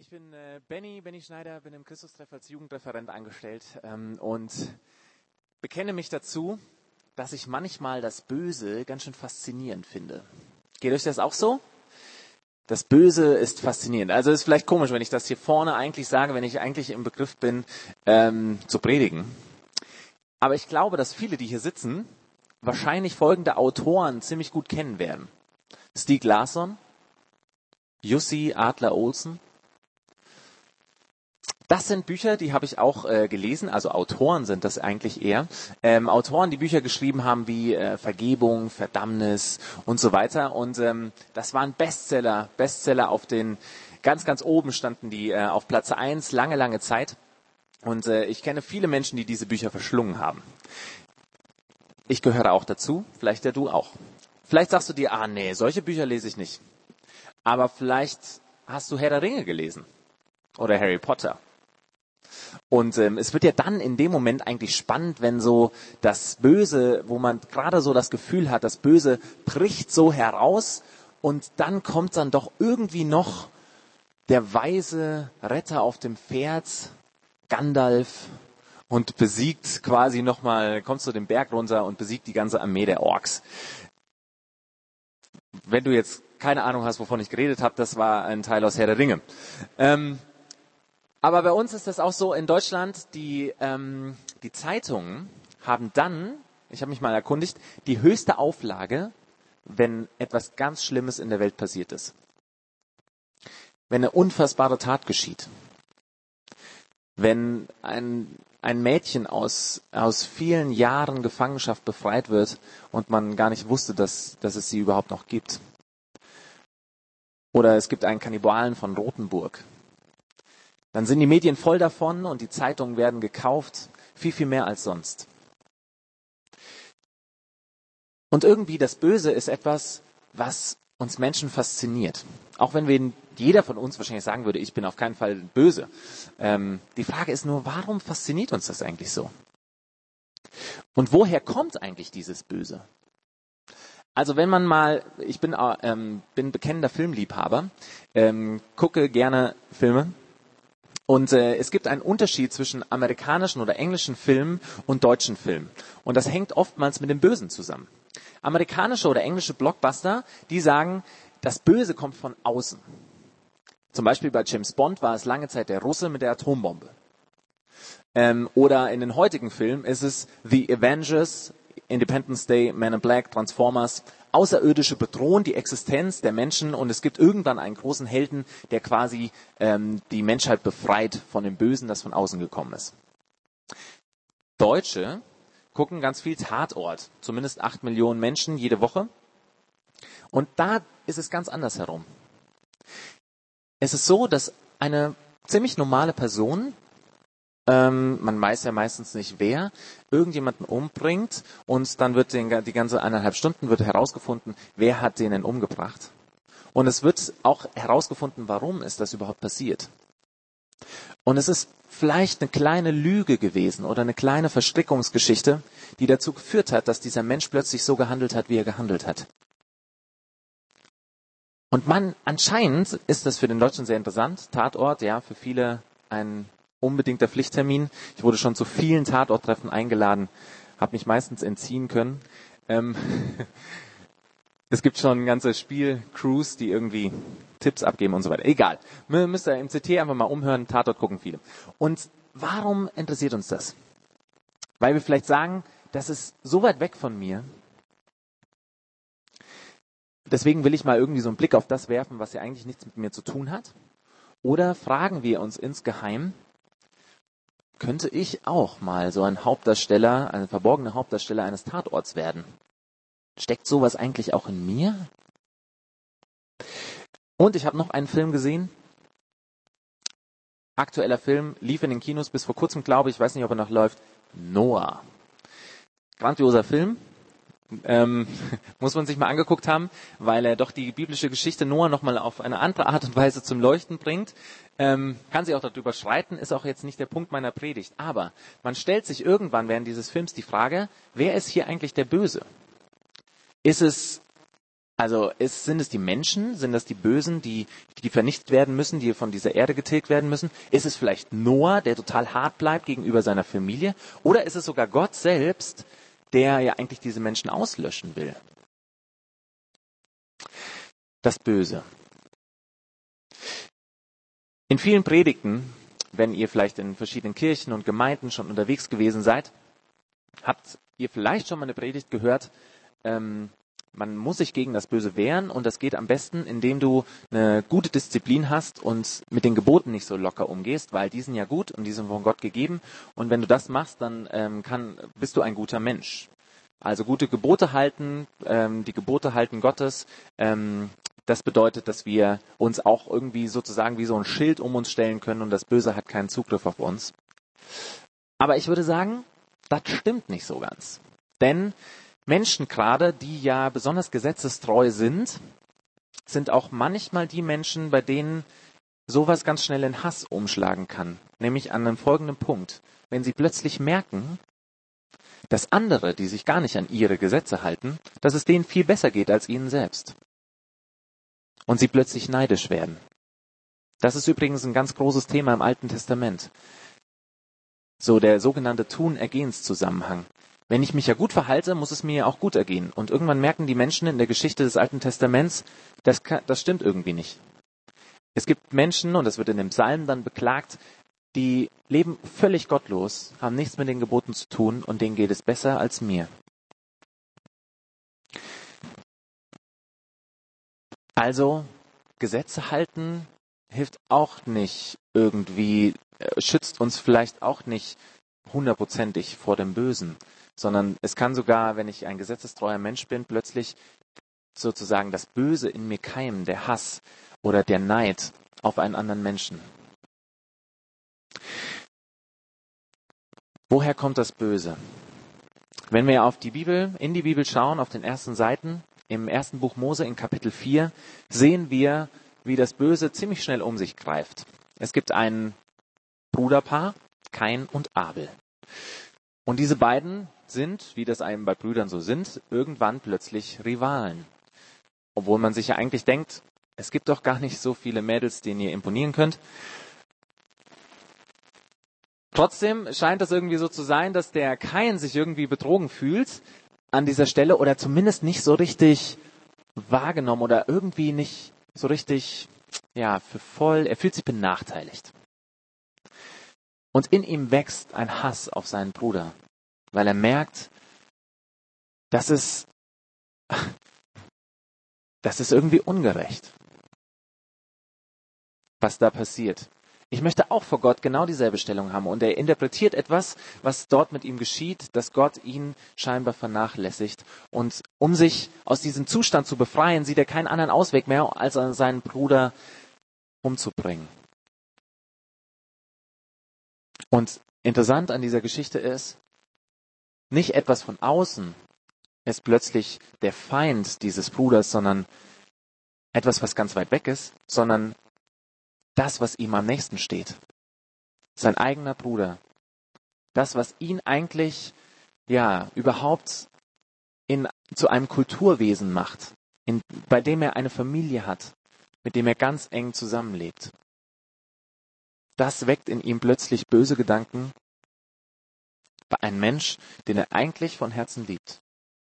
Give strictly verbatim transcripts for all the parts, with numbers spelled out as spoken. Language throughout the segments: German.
Ich bin äh, Benny, Benny Schneider, bin im Christustreff als Jugendreferent angestellt ähm, und bekenne mich dazu, dass ich manchmal das Böse ganz schön faszinierend finde. Geht euch das auch so? Das Böse ist faszinierend. Also ist vielleicht komisch, wenn ich das hier vorne eigentlich sage, wenn ich eigentlich im Begriff bin, ähm, zu predigen. Aber ich glaube, dass viele, die hier sitzen, wahrscheinlich folgende Autoren ziemlich gut kennen werden. Stieg Larsson, Jussi Adler-Olsen. Das sind Bücher, die habe ich auch äh, gelesen, also Autoren sind das eigentlich eher. Ähm, Autoren, die Bücher geschrieben haben wie äh, Vergebung, Verdammnis und so weiter. Und ähm, das waren Bestseller, Bestseller auf den, ganz, ganz oben standen die äh, auf Platz eins, lange, lange Zeit. Und äh, ich kenne viele Menschen, die diese Bücher verschlungen haben. Ich gehöre auch dazu, vielleicht ja du auch. Vielleicht sagst du dir, ah nee, solche Bücher lese ich nicht. Aber vielleicht hast du Herr der Ringe gelesen oder Harry Potter. Und ähm, es wird ja dann in dem Moment eigentlich spannend, wenn so das Böse, wo man gerade so das Gefühl hat, das Böse bricht so heraus und dann kommt dann doch irgendwie noch der weise Retter auf dem Pferd, Gandalf, und besiegt quasi nochmal, kommt zu dem Berg runter und besiegt die ganze Armee der Orks. Wenn du jetzt keine Ahnung hast, wovon ich geredet habe, das war ein Teil aus Herr der Ringe. Ähm, Aber bei uns ist das auch so in Deutschland, die, ähm, die Zeitungen haben dann, ich habe mich mal erkundigt, die höchste Auflage, wenn etwas ganz Schlimmes in der Welt passiert ist. Wenn eine unfassbare Tat geschieht. Wenn ein, ein Mädchen aus, aus vielen Jahren Gefangenschaft befreit wird und man gar nicht wusste, dass, dass es sie überhaupt noch gibt. Oder es gibt einen Kannibalen von Rothenburg. Dann sind die Medien voll davon und die Zeitungen werden gekauft, viel, viel mehr als sonst. Und irgendwie das Böse ist etwas, was uns Menschen fasziniert. Auch wenn wir, jeder von uns wahrscheinlich sagen würde, ich bin auf keinen Fall böse. Ähm, die Frage ist nur, warum fasziniert uns das eigentlich so? Und woher kommt eigentlich dieses Böse? Also wenn man mal, ich bin, ähm, bin bekennender Filmliebhaber, ähm, gucke gerne Filme. Und äh, es gibt einen Unterschied zwischen amerikanischen oder englischen Filmen und deutschen Filmen. Und das hängt oftmals mit dem Bösen zusammen. Amerikanische oder englische Blockbuster, die sagen, das Böse kommt von außen. Zum Beispiel bei James Bond war es lange Zeit der Russe mit der Atombombe. Ähm, oder in den heutigen Filmen ist es The Avengers, Independence Day, Men in Black, Transformers. Außerirdische bedrohen die Existenz der Menschen und es gibt irgendwann einen großen Helden, der quasi ähm, die Menschheit befreit von dem Bösen, das von außen gekommen ist. Deutsche gucken ganz viel Tatort, zumindest acht Millionen Menschen jede Woche. Und da ist es ganz anders herum. Es ist so, dass eine ziemlich normale Person, Ähm, man weiß ja meistens nicht wer, irgendjemanden umbringt und dann wird den, die ganze eineinhalb Stunden wird herausgefunden, wer hat den denn umgebracht. Und es wird auch herausgefunden, warum ist das überhaupt passiert. Und es ist vielleicht eine kleine Lüge gewesen oder eine kleine Verstrickungsgeschichte, die dazu geführt hat, dass dieser Mensch plötzlich so gehandelt hat, wie er gehandelt hat. Und man, anscheinend ist das für den Deutschen sehr interessant. Tatort, ja, für viele ein unbedingter Pflichttermin. Ich wurde schon zu vielen Tatorttreffen eingeladen, habe mich meistens entziehen können. Ähm es gibt schon ein ganzes Spiel, Crews, die irgendwie Tipps abgeben und so weiter. Egal. Müsst ihr im C T einfach mal umhören, Tatort gucken viele. Und warum interessiert uns das? Weil wir vielleicht sagen, das ist so weit weg von mir. Deswegen will ich mal irgendwie so einen Blick auf das werfen, was ja eigentlich nichts mit mir zu tun hat. Oder fragen wir uns insgeheim, könnte ich auch mal so ein Hauptdarsteller, ein verborgener Hauptdarsteller eines Tatorts werden? Steckt sowas eigentlich auch in mir? Und ich habe noch einen Film gesehen. Aktueller Film, lief in den Kinos bis vor kurzem, glaube ich, ich weiß nicht, ob er noch läuft. Noah. Grandioser Film. Ähm, muss man sich mal angeguckt haben, weil er doch die biblische Geschichte Noah nochmal auf eine andere Art und Weise zum Leuchten bringt. Ähm, kann sich auch darüber streiten, ist auch jetzt nicht der Punkt meiner Predigt. Aber man stellt sich irgendwann während dieses Films die Frage, wer ist hier eigentlich der Böse? Ist es Also ist, sind es die Menschen, sind das die Bösen, die, die vernichtet werden müssen, die von dieser Erde getilgt werden müssen? Ist es vielleicht Noah, der total hart bleibt gegenüber seiner Familie? Oder ist es sogar Gott selbst, der ja eigentlich diese Menschen auslöschen will? Das Böse. In vielen Predigten, wenn ihr vielleicht in verschiedenen Kirchen und Gemeinden schon unterwegs gewesen seid, habt ihr vielleicht schon mal eine Predigt gehört, ähm, man muss sich gegen das Böse wehren und das geht am besten, indem du eine gute Disziplin hast und mit den Geboten nicht so locker umgehst, weil die sind ja gut und die sind von Gott gegeben. Und wenn du das machst, dann ähm, kann, bist du ein guter Mensch. Also gute Gebote halten, ähm, die Gebote halten Gottes, ähm, das bedeutet, dass wir uns auch irgendwie sozusagen wie so ein Schild um uns stellen können und das Böse hat keinen Zugriff auf uns. Aber ich würde sagen, das stimmt nicht so ganz. Denn Menschen gerade, die ja besonders gesetzestreu sind, sind auch manchmal die Menschen, bei denen sowas ganz schnell in Hass umschlagen kann. Nämlich an einem folgenden Punkt. Wenn sie plötzlich merken, dass andere, die sich gar nicht an ihre Gesetze halten, dass es denen viel besser geht als ihnen selbst. Und sie plötzlich neidisch werden. Das ist übrigens ein ganz großes Thema im Alten Testament. So der sogenannte Tun-Ergehens-Zusammenhang. Wenn ich mich ja gut verhalte, muss es mir ja auch gut ergehen. Und irgendwann merken die Menschen in der Geschichte des Alten Testaments, das, kann, das stimmt irgendwie nicht. Es gibt Menschen, und das wird in dem Psalm dann beklagt, die leben völlig gottlos, haben nichts mit den Geboten zu tun und denen geht es besser als mir. Also, Gesetze halten hilft auch nicht irgendwie, schützt uns vielleicht auch nicht hundertprozentig vor dem Bösen, sondern es kann sogar, wenn ich ein gesetzestreuer Mensch bin, plötzlich sozusagen das Böse in mir keimen, der Hass oder der Neid auf einen anderen Menschen. Woher kommt das Böse? Wenn wir auf die Bibel, in die Bibel schauen, auf den ersten Seiten, im ersten Buch Mose in Kapitel vier, sehen wir, wie das Böse ziemlich schnell um sich greift. Es gibt ein Bruderpaar, Kain und Abel. Und diese beiden sind, wie das einem bei Brüdern so sind, irgendwann plötzlich Rivalen. Obwohl man sich ja eigentlich denkt, es gibt doch gar nicht so viele Mädels, denen ihr imponieren könnt. Trotzdem scheint das irgendwie so zu sein, dass der Kain sich irgendwie betrogen fühlt an dieser Stelle oder zumindest nicht so richtig wahrgenommen oder irgendwie nicht so richtig, ja, für voll, er fühlt sich benachteiligt. Und in ihm wächst ein Hass auf seinen Bruder, weil er merkt, das ist, das ist irgendwie ungerecht, was da passiert. Ich möchte auch vor Gott genau dieselbe Stellung haben. Und er interpretiert etwas, was dort mit ihm geschieht, dass Gott ihn scheinbar vernachlässigt. Und um sich aus diesem Zustand zu befreien, sieht er keinen anderen Ausweg mehr, als seinen Bruder umzubringen. Und interessant an dieser Geschichte ist, nicht etwas von außen ist plötzlich der Feind dieses Bruders, sondern etwas, was ganz weit weg ist, sondern das, was ihm am nächsten steht. Sein eigener Bruder. Das, was ihn eigentlich, ja, überhaupt in, zu einem Kulturwesen macht, in, bei dem er eine Familie hat, mit dem er ganz eng zusammenlebt. Das weckt in ihm plötzlich böse Gedanken bei einem Mensch, den er eigentlich von Herzen liebt.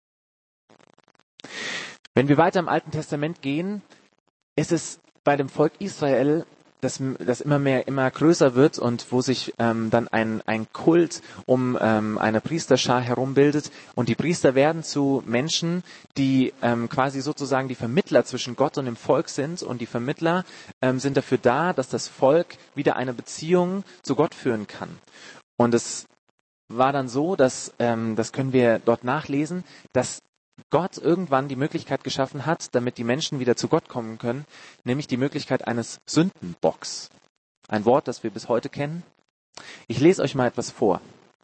Wenn wir weiter im Alten Testament gehen, ist es bei dem Volk Israel, das, das immer mehr, immer größer wird und wo sich ähm, dann ein, ein Kult um ähm, eine Priesterschar herumbildet. Und die Priester werden zu Menschen, die ähm, quasi sozusagen die Vermittler zwischen Gott und dem Volk sind. Und die Vermittler ähm, sind dafür da, dass das Volk wieder eine Beziehung zu Gott führen kann. Und es war dann so, dass, ähm, das können wir dort nachlesen, dass Gott irgendwann die Möglichkeit geschaffen hat, damit die Menschen wieder zu Gott kommen können, nämlich die Möglichkeit eines Sündenbocks. Ein Wort, das wir bis heute kennen. Ich lese euch mal etwas vor.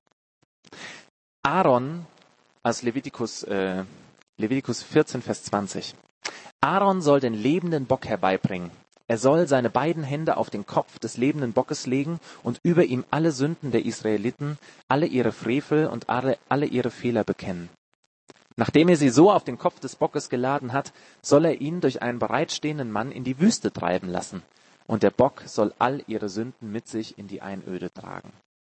Aaron, aus Levitikus, äh, Levitikus vierzehn, Vers zwanzig. Aaron soll den lebenden Bock herbeibringen. Er soll seine beiden Hände auf den Kopf des lebenden Bockes legen und über ihm alle Sünden der Israeliten, alle ihre Frevel und alle, alle ihre Fehler bekennen. Nachdem er sie so auf den Kopf des Bockes geladen hat, soll er ihn durch einen bereitstehenden Mann in die Wüste treiben lassen. Und der Bock soll all ihre Sünden mit sich in die Einöde tragen.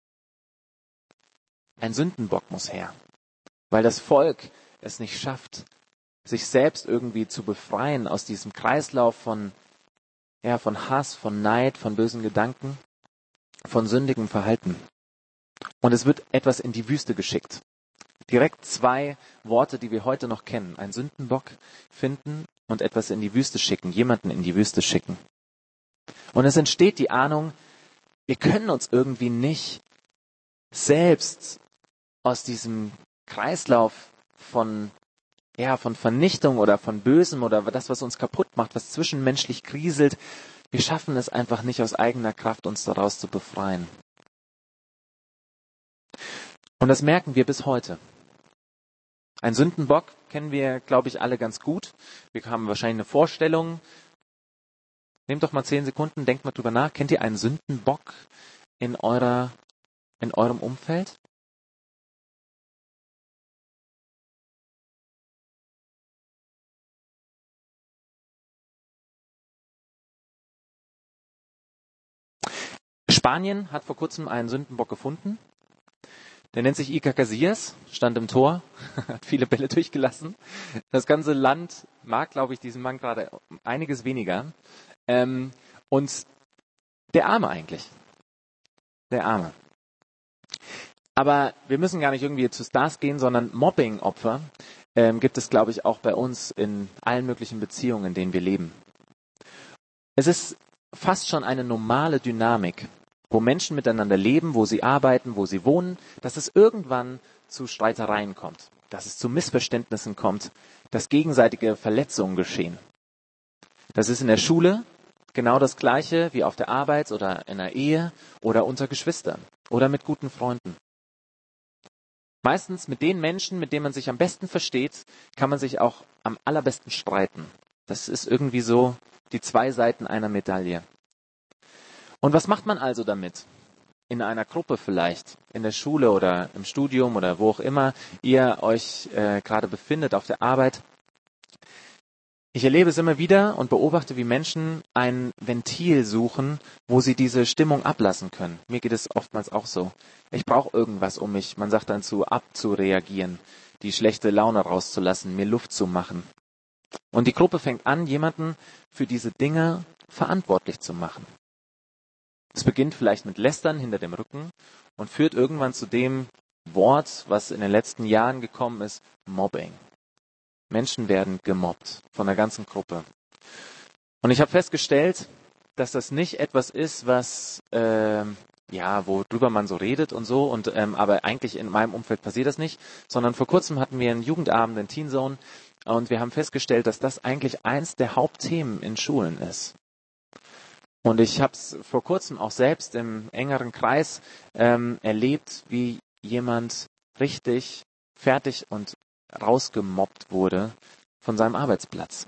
Ein Sündenbock muss her, weil das Volk es nicht schafft, sich selbst irgendwie zu befreien aus diesem Kreislauf von, ja, von Hass, von Neid, von bösen Gedanken, von sündigem Verhalten. Und es wird etwas in die Wüste geschickt. Direkt zwei Worte, die wir heute noch kennen. Ein Sündenbock finden und etwas in die Wüste schicken, jemanden in die Wüste schicken. Und es entsteht die Ahnung, wir können uns irgendwie nicht selbst aus diesem Kreislauf von, ja, von Vernichtung oder von Bösem oder das, was uns kaputt macht, was zwischenmenschlich kriselt, wir schaffen es einfach nicht aus eigener Kraft, uns daraus zu befreien. Und das merken wir bis heute. Ein Sündenbock kennen wir, glaube ich, alle ganz gut. Wir haben wahrscheinlich eine Vorstellung. Nehmt doch mal zehn Sekunden, denkt mal drüber nach. Kennt ihr einen Sündenbock in eurer, in eurem Umfeld? Spanien hat vor kurzem einen Sündenbock gefunden. Der nennt sich Iker Casillas, stand im Tor, hat viele Bälle durchgelassen. Das ganze Land mag, glaube ich, diesen Mann gerade einiges weniger. Ähm, und der Arme eigentlich. Der Arme. Aber wir müssen gar nicht irgendwie zu Stars gehen, sondern Mobbing-Opfer ähm, gibt es, glaube ich, auch bei uns in allen möglichen Beziehungen, in denen wir leben. Es ist fast schon eine normale Dynamik, wo Menschen miteinander leben, wo sie arbeiten, wo sie wohnen, dass es irgendwann zu Streitereien kommt, dass es zu Missverständnissen kommt, dass gegenseitige Verletzungen geschehen. Das ist in der Schule genau das Gleiche wie auf der Arbeit oder in der Ehe oder unter Geschwistern oder mit guten Freunden. Meistens mit den Menschen, mit denen man sich am besten versteht, kann man sich auch am allerbesten streiten. Das ist irgendwie so die zwei Seiten einer Medaille. Und was macht man also damit? In einer Gruppe vielleicht, in der Schule oder im Studium oder wo auch immer ihr euch äh, gerade befindet, auf der Arbeit. Ich erlebe es immer wieder und beobachte, wie Menschen ein Ventil suchen, wo sie diese Stimmung ablassen können. Mir geht es oftmals auch so. Ich brauche irgendwas, um mich, man sagt dann zu, abzureagieren, die schlechte Laune rauszulassen, mir Luft zu machen. Und die Gruppe fängt an, jemanden für diese Dinge verantwortlich zu machen. Es beginnt vielleicht mit Lästern hinter dem Rücken und führt irgendwann zu dem Wort, was in den letzten Jahren gekommen ist, Mobbing. Menschen werden gemobbt von der ganzen Gruppe. Und ich habe festgestellt, dass das nicht etwas ist, was äh, ja, worüber man so redet und so, und ähm, aber eigentlich in meinem Umfeld passiert das nicht, sondern vor kurzem hatten wir einen Jugendabend in Teen Zone und wir haben festgestellt, dass das eigentlich eins der Hauptthemen in Schulen ist. Und ich habe es vor kurzem auch selbst im engeren Kreis ähm, erlebt, wie jemand richtig fertig und rausgemobbt wurde von seinem Arbeitsplatz.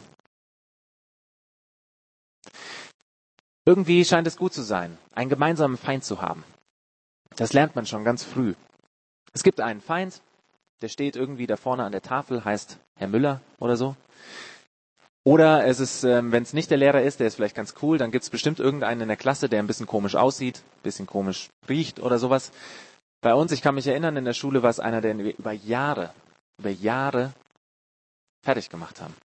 Irgendwie scheint es gut zu sein, einen gemeinsamen Feind zu haben. Das lernt man schon ganz früh. Es gibt einen Feind, der steht irgendwie da vorne an der Tafel, heißt Herr Müller oder so. Oder es ist, ähm, wenn es nicht der Lehrer ist, der ist vielleicht ganz cool, dann gibt es bestimmt irgendeinen in der Klasse, der ein bisschen komisch aussieht, ein bisschen komisch riecht oder sowas. Bei uns, ich kann mich erinnern, in der Schule war es einer, den wir über Jahre, über Jahre fertig gemacht haben.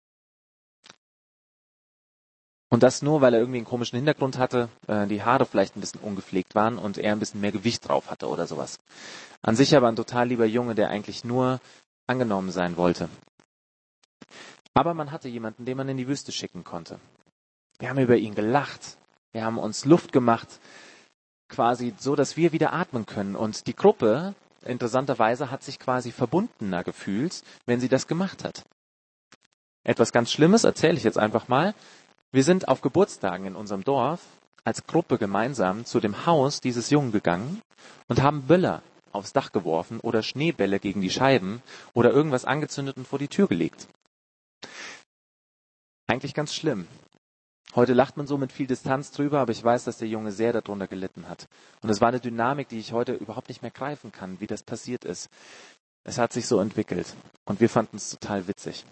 Und das nur, weil er irgendwie einen komischen Hintergrund hatte, äh, die Haare vielleicht ein bisschen ungepflegt waren und er ein bisschen mehr Gewicht drauf hatte oder sowas. An sich aber ein total lieber Junge, der eigentlich nur angenommen sein wollte. Aber man hatte jemanden, den man in die Wüste schicken konnte. Wir haben über ihn gelacht. Wir haben uns Luft gemacht, quasi so, dass wir wieder atmen können. Und die Gruppe, interessanterweise, hat sich quasi verbundener gefühlt, wenn sie das gemacht hat. Etwas ganz Schlimmes erzähle ich jetzt einfach mal. Wir sind auf Geburtstagen in unserem Dorf als Gruppe gemeinsam zu dem Haus dieses Jungen gegangen und haben Böller aufs Dach geworfen oder Schneebälle gegen die Scheiben oder irgendwas angezündet und vor die Tür gelegt. Eigentlich ganz schlimm. Heute lacht man so mit viel Distanz drüber, aber ich weiß, dass der Junge sehr darunter gelitten hat. Und es war eine Dynamik, die ich heute überhaupt nicht mehr greifen kann, wie das passiert ist. Es hat sich so entwickelt und wir fanden es total witzig.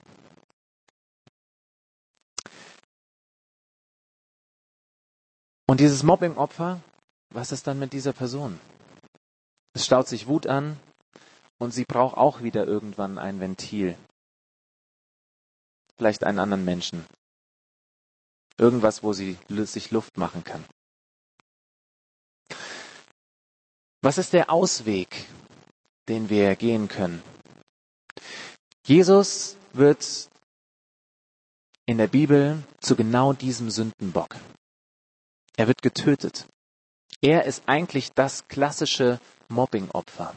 Und dieses Mobbing-Opfer, was ist dann mit dieser Person? Es staut sich Wut an und sie braucht auch wieder irgendwann ein Ventil. Vielleicht einen anderen Menschen. Irgendwas, wo sie sich Luft machen kann. Was ist der Ausweg, den wir gehen können? Jesus wird in der Bibel zu genau diesem Sündenbock. Er wird getötet. Er ist eigentlich das klassische Mobbing-Opfer.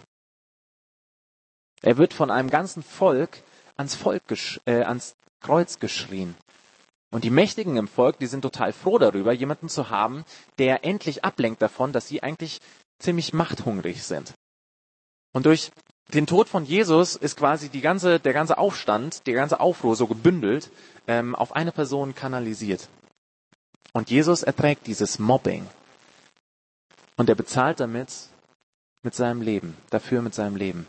Er wird von einem ganzen Volk ans Volk gesch- äh, ans Kreuz geschrien. Und die Mächtigen im Volk, die sind total froh darüber, jemanden zu haben, der endlich ablenkt davon, dass sie eigentlich ziemlich machthungrig sind. Und durch den Tod von Jesus ist quasi die ganze, der ganze Aufstand, der ganze Aufruhr so gebündelt, ähm, auf eine Person kanalisiert. Und Jesus erträgt dieses Mobbing. Und er bezahlt damit mit seinem Leben, dafür mit seinem Leben.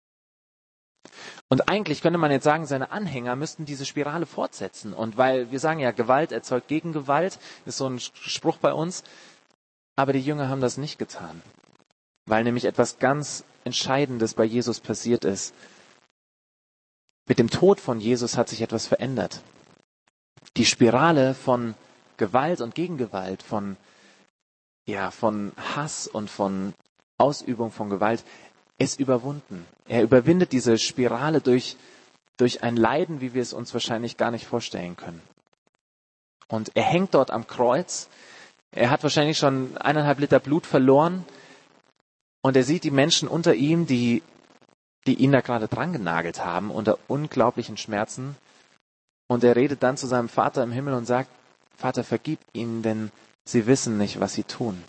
Und eigentlich könnte man jetzt sagen, seine Anhänger müssten diese Spirale fortsetzen. Und weil wir sagen ja, Gewalt erzeugt Gegengewalt, ist so ein Spruch bei uns. Aber die Jünger haben das nicht getan. Weil nämlich etwas ganz Entscheidendes bei Jesus passiert ist. Mit dem Tod von Jesus hat sich etwas verändert. Die Spirale von Gewalt und Gegengewalt, von, ja, von Hass und von Ausübung von Gewalt, ist überwunden. Er überwindet diese Spirale durch, durch ein Leiden, wie wir es uns wahrscheinlich gar nicht vorstellen können. Und er hängt dort am Kreuz. Er hat wahrscheinlich schon eineinhalb Liter Blut verloren. Und er sieht die Menschen unter ihm, die, die ihn da gerade dran genagelt haben, unter unglaublichen Schmerzen. Und er redet dann zu seinem Vater im Himmel und sagt, Vater, vergib ihnen, denn sie wissen nicht, was sie tun.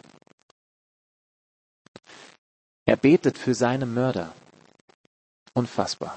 Er betet für seine Mörder. Unfassbar.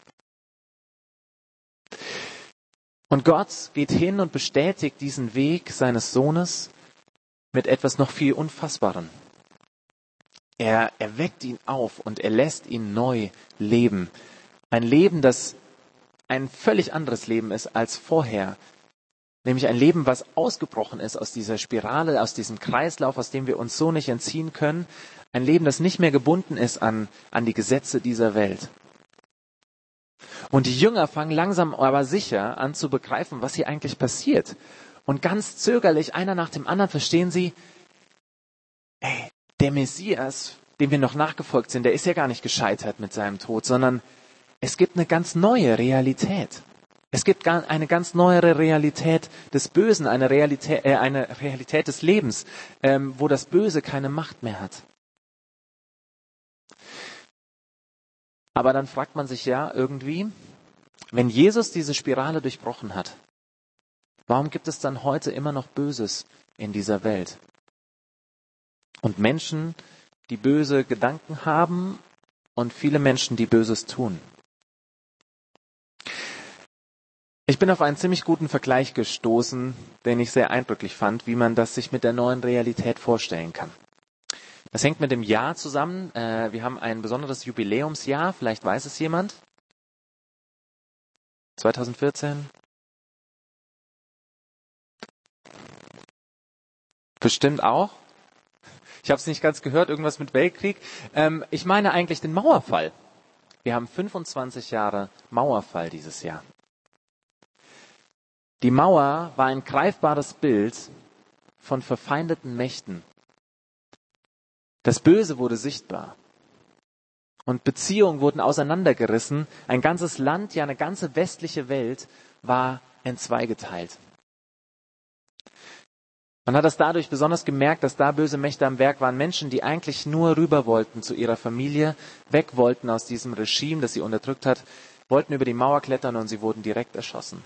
Und Gott geht hin und bestätigt diesen Weg seines Sohnes mit etwas noch viel Unfassbarem. Er erweckt ihn auf und er lässt ihn neu leben. Ein Leben, das ein völlig anderes Leben ist als vorher. Nämlich ein Leben, was ausgebrochen ist aus dieser Spirale, aus diesem Kreislauf, aus dem wir uns so nicht entziehen können. Ein Leben, das nicht mehr gebunden ist an, an die Gesetze dieser Welt. Und die Jünger fangen langsam aber sicher an zu begreifen, was hier eigentlich passiert. Und ganz zögerlich, einer nach dem anderen, verstehen sie, ey, der Messias, dem wir noch nachgefolgt sind, der ist ja gar nicht gescheitert mit seinem Tod, sondern es gibt eine ganz neue Realität. Es gibt eine ganz neuere Realität des Bösen, eine Realität, äh, eine Realität des Lebens, ähm, wo das Böse keine Macht mehr hat. Aber dann fragt man sich ja irgendwie, wenn Jesus diese Spirale durchbrochen hat, warum gibt es dann heute immer noch Böses in dieser Welt? Und Menschen, die böse Gedanken haben und viele Menschen, die Böses tun. Ich bin auf einen ziemlich guten Vergleich gestoßen, den ich sehr eindrücklich fand, wie man das sich mit der neuen Realität vorstellen kann. Das hängt mit dem Jahr zusammen. Äh, wir haben ein besonderes Jubiläumsjahr, vielleicht weiß es jemand. zwanzig vierzehn. Bestimmt auch. Ich habe es nicht ganz gehört, irgendwas mit Weltkrieg. Ähm, ich meine eigentlich den Mauerfall. Wir haben fünfundzwanzig Jahre Mauerfall dieses Jahr. Die Mauer war ein greifbares Bild von verfeindeten Mächten. Das Böse wurde sichtbar. Und Beziehungen wurden auseinandergerissen. Ein ganzes Land, ja eine ganze westliche Welt war entzweigeteilt. Man hat das dadurch besonders gemerkt, dass da böse Mächte am Werk waren. Menschen, die eigentlich nur rüber wollten zu ihrer Familie, weg wollten aus diesem Regime, das sie unterdrückt hat, wollten über die Mauer klettern und sie wurden direkt erschossen.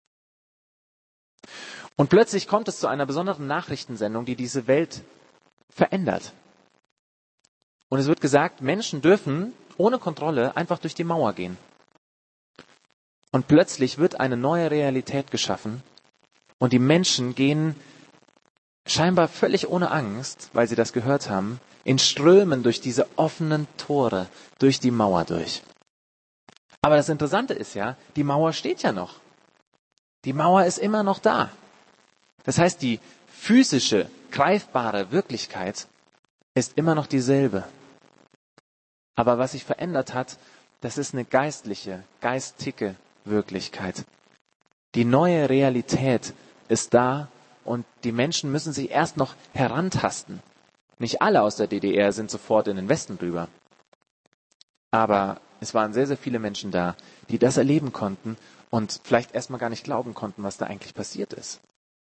Und plötzlich kommt es zu einer besonderen Nachrichtensendung, die diese Welt verändert. Und es wird gesagt, Menschen dürfen ohne Kontrolle einfach durch die Mauer gehen. Und plötzlich wird eine neue Realität geschaffen und die Menschen gehen scheinbar völlig ohne Angst, weil sie das gehört haben, in Strömen durch diese offenen Tore, durch die Mauer durch. Aber das Interessante ist ja, die Mauer steht ja noch. Die Mauer ist immer noch da. Das heißt, die physische, greifbare Wirklichkeit ist immer noch dieselbe. Aber was sich verändert hat, das ist eine geistliche, geistige Wirklichkeit. Die neue Realität ist da und die Menschen müssen sich erst noch herantasten. Nicht alle aus der D D R sind sofort in den Westen rüber. Aber es waren sehr, sehr viele Menschen da, die das erleben konnten und vielleicht erstmal gar nicht glauben konnten, was da eigentlich passiert ist.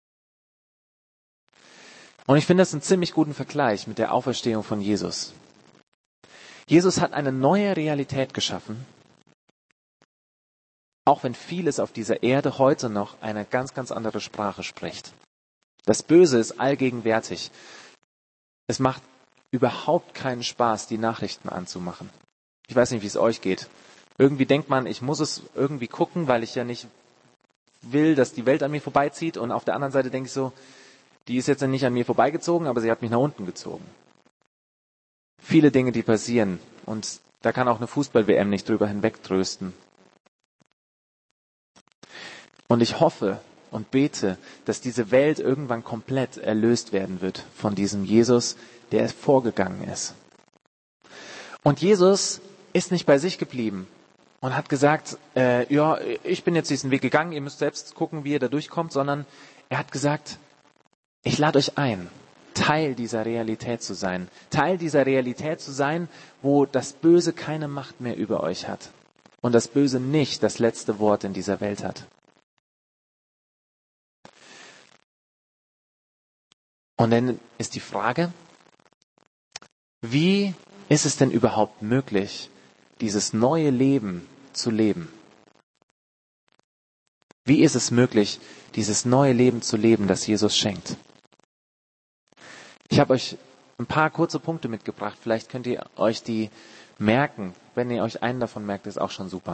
Und ich finde das einen ziemlich guten Vergleich mit der Auferstehung von Jesus. Jesus hat eine neue Realität geschaffen, auch wenn vieles auf dieser Erde heute noch eine ganz, ganz andere Sprache spricht. Das Böse ist allgegenwärtig. Es macht überhaupt keinen Spaß, die Nachrichten anzumachen. Ich weiß nicht, wie es euch geht. Irgendwie denkt man, ich muss es irgendwie gucken, weil ich ja nicht will, dass die Welt an mir vorbeizieht. Und auf der anderen Seite denke ich so, die ist jetzt nicht an mir vorbeigezogen, aber sie hat mich nach unten gezogen. Viele Dinge, die passieren. Und da kann auch eine Fußball-W M nicht drüber hinwegtrösten. Und ich hoffe und bete, dass diese Welt irgendwann komplett erlöst werden wird von diesem Jesus, der vorgegangen ist. Und Jesus ist nicht bei sich geblieben und hat gesagt, äh, ja, ich bin jetzt diesen Weg gegangen, ihr müsst selbst gucken, wie ihr da durchkommt, sondern er hat gesagt, ich lade euch ein, Teil dieser Realität zu sein. Teil dieser Realität zu sein, wo das Böse keine Macht mehr über euch hat und das Böse nicht das letzte Wort in dieser Welt hat. Und dann ist die Frage, wie ist es denn überhaupt möglich, dieses neue Leben zu leben? Wie ist es möglich, dieses neue Leben zu leben, das Jesus schenkt? Ich habe euch ein paar kurze Punkte mitgebracht. Vielleicht könnt ihr euch die merken. Wenn ihr euch einen davon merkt, ist auch schon super.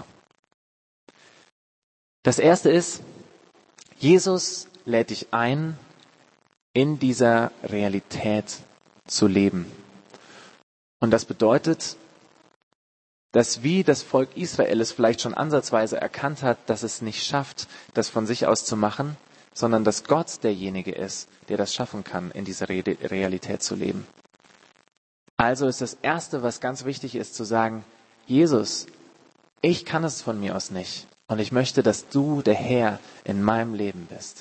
Das erste ist, Jesus lädt dich ein, in dieser Realität zu leben. Und das bedeutet, dass wie das Volk Israel es vielleicht schon ansatzweise erkannt hat, dass es nicht schafft, das von sich aus zu machen, sondern dass Gott derjenige ist, der das schaffen kann, in dieser Re- Realität zu leben. Also ist das Erste, was ganz wichtig ist, zu sagen, Jesus, ich kann es von mir aus nicht. Und ich möchte, dass du der Herr in meinem Leben bist.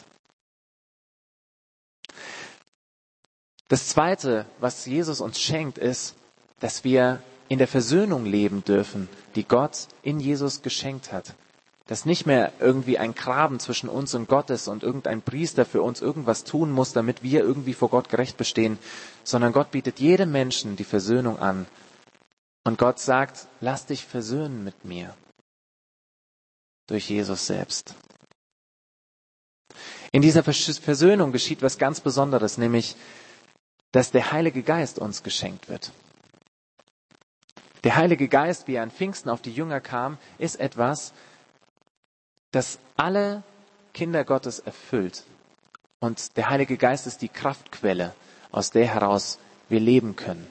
Das Zweite, was Jesus uns schenkt, ist, dass wir in der Versöhnung leben dürfen, die Gott in Jesus geschenkt hat. Dass nicht mehr irgendwie ein Graben zwischen uns und Gott ist und irgendein Priester für uns irgendwas tun muss, damit wir irgendwie vor Gott gerecht bestehen, sondern Gott bietet jedem Menschen die Versöhnung an. Und Gott sagt, lass dich versöhnen mit mir. Durch Jesus selbst. In dieser Versöhnung geschieht was ganz Besonderes, nämlich dass der Heilige Geist uns geschenkt wird. Der Heilige Geist, wie er an Pfingsten auf die Jünger kam, ist etwas, das alle Kinder Gottes erfüllt. Und der Heilige Geist ist die Kraftquelle, aus der heraus wir leben können.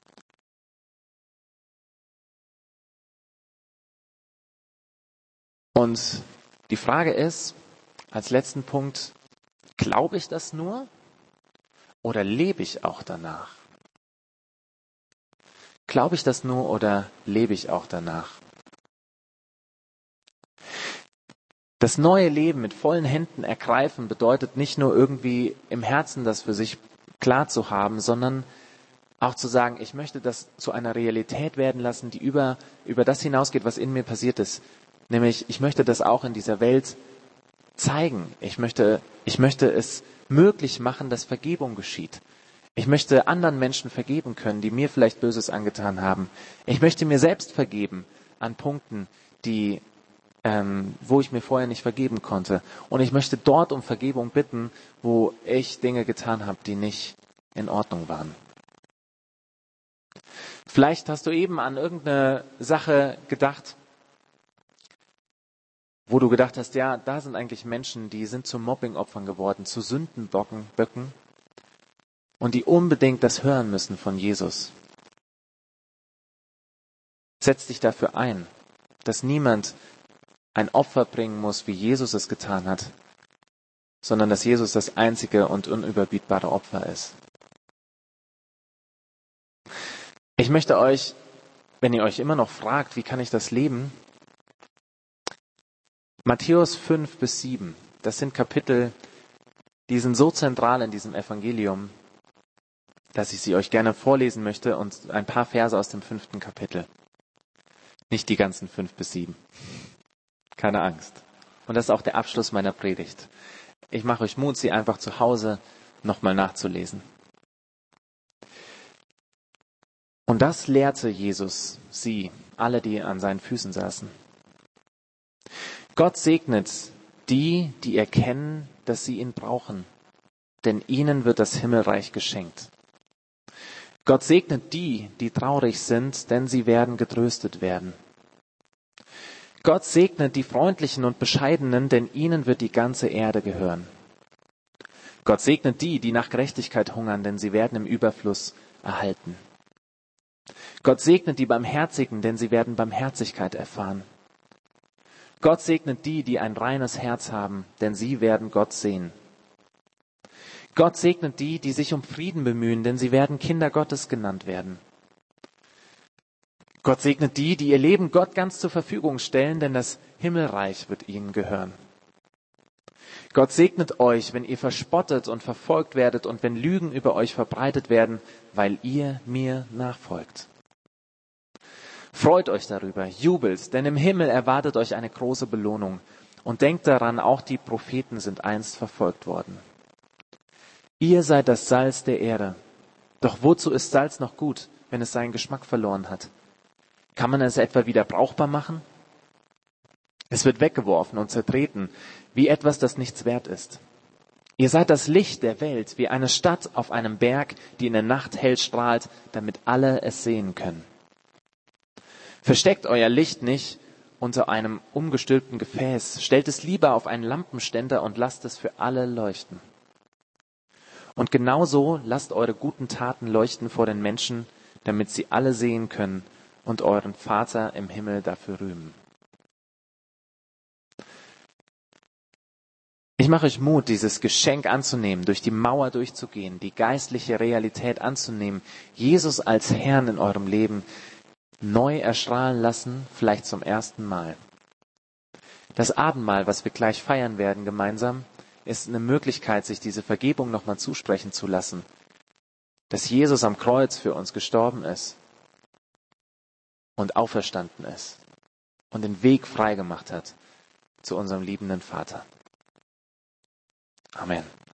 Und die Frage ist, als letzten Punkt, glaube ich das nur? Oder lebe ich auch danach? Glaube ich das nur oder lebe ich auch danach? Das neue Leben mit vollen Händen ergreifen bedeutet nicht nur irgendwie im Herzen das für sich klar zu haben, sondern auch zu sagen, ich möchte das zu einer Realität werden lassen, die über, über das hinausgeht, was in mir passiert ist. Nämlich, ich möchte das auch in dieser Welt zeigen. Ich möchte, ich möchte es möglich machen, dass Vergebung geschieht. Ich möchte anderen Menschen vergeben können, die mir vielleicht Böses angetan haben. Ich möchte mir selbst vergeben an Punkten, die, ähm, wo ich mir vorher nicht vergeben konnte. Und ich möchte dort um Vergebung bitten, wo ich Dinge getan habe, die nicht in Ordnung waren. Vielleicht hast du eben an irgendeine Sache gedacht, wo du gedacht hast, ja, da sind eigentlich Menschen, die sind zu Mobbing-Opfern geworden, zu Sündenböcken, Böcken, und die unbedingt das hören müssen von Jesus. Setz dich dafür ein. dass niemand ein Opfer bringen muss, wie Jesus es getan hat, sondern dass Jesus das einzige und unüberbietbare Opfer ist. Ich möchte euch, wenn ihr euch immer noch fragt, wie kann ich das leben, Matthäus fünf bis sieben, das sind Kapitel, die sind so zentral in diesem Evangelium, dass ich sie euch gerne vorlesen möchte und ein paar Verse aus dem fünften Kapitel. Nicht die ganzen fünf bis sieben. Keine Angst. Und das ist auch der Abschluss meiner Predigt. Ich mache euch Mut, sie einfach zu Hause nochmal nachzulesen. Und das lehrte Jesus sie, alle, die an seinen Füßen saßen. Gott segnet die, die erkennen, dass sie ihn brauchen, denn ihnen wird das Himmelreich geschenkt. Gott segnet die, die traurig sind, denn sie werden getröstet werden. Gott segnet die Freundlichen und Bescheidenen, denn ihnen wird die ganze Erde gehören. Gott segnet die, die nach Gerechtigkeit hungern, denn sie werden im Überfluss erhalten. Gott segnet die Barmherzigen, denn sie werden Barmherzigkeit erfahren. Gott segnet die, die ein reines Herz haben, denn sie werden Gott sehen. Gott segnet die, die sich um Frieden bemühen, denn sie werden Kinder Gottes genannt werden. Gott segnet die, die ihr Leben Gott ganz zur Verfügung stellen, denn das Himmelreich wird ihnen gehören. Gott segnet euch, wenn ihr verspottet und verfolgt werdet und wenn Lügen über euch verbreitet werden, weil ihr mir nachfolgt. Freut euch darüber, jubelt, denn im Himmel erwartet euch eine große Belohnung. Und denkt daran, auch die Propheten sind einst verfolgt worden. Ihr seid das Salz der Erde. Doch wozu ist Salz noch gut, wenn es seinen Geschmack verloren hat? Kann man es etwa wieder brauchbar machen? Es wird weggeworfen und zertreten, wie etwas, das nichts wert ist. Ihr seid das Licht der Welt, wie eine Stadt auf einem Berg, die in der Nacht hell strahlt, damit alle es sehen können. Versteckt euer Licht nicht unter einem umgestülpten Gefäß, stellt es lieber auf einen Lampenständer und lasst es für alle leuchten. Und genauso lasst eure guten Taten leuchten vor den Menschen, damit sie alle sehen können und euren Vater im Himmel dafür rühmen. Ich mache euch Mut, dieses Geschenk anzunehmen, durch die Mauer durchzugehen, die geistliche Realität anzunehmen, Jesus als Herrn in eurem Leben neu erstrahlen lassen, vielleicht zum ersten Mal. Das Abendmahl, was wir gleich feiern werden gemeinsam, ist eine Möglichkeit, sich diese Vergebung nochmal zusprechen zu lassen, dass Jesus am Kreuz für uns gestorben ist und auferstanden ist und den Weg frei gemacht hat zu unserem liebenden Vater. Amen.